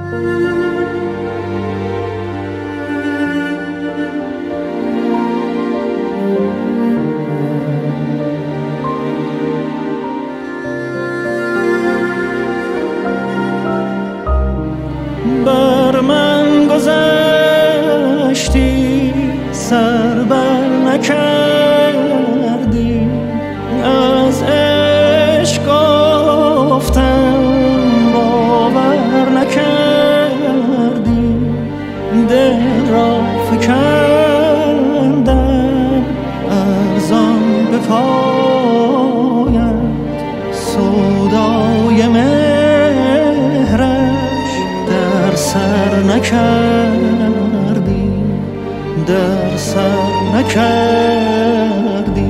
بر من گذشتی سر بر نکردی، از عشق گفتم باور نکردی، دل را فکندم ارزان به پایت، سودای مهرش در سر نکردی، در سر نکردی.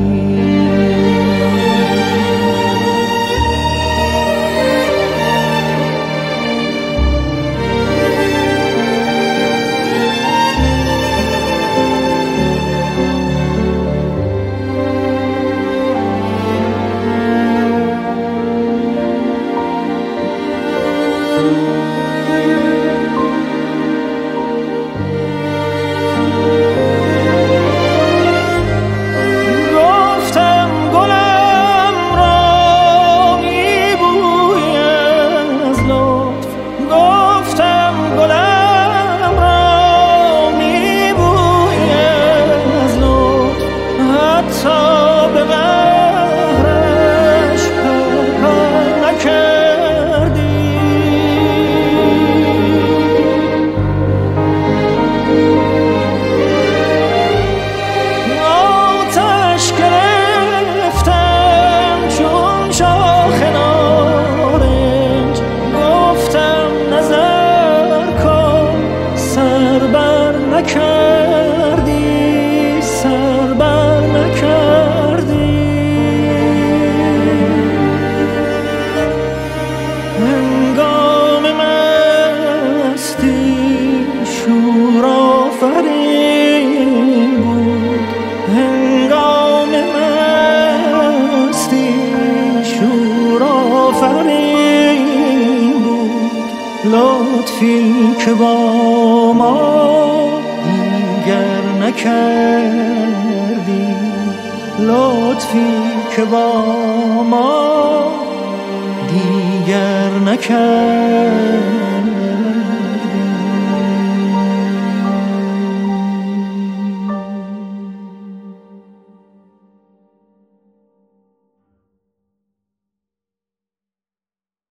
لطفی که با ما دیگر نکردی، لطفی که با ما دیگر نکردی.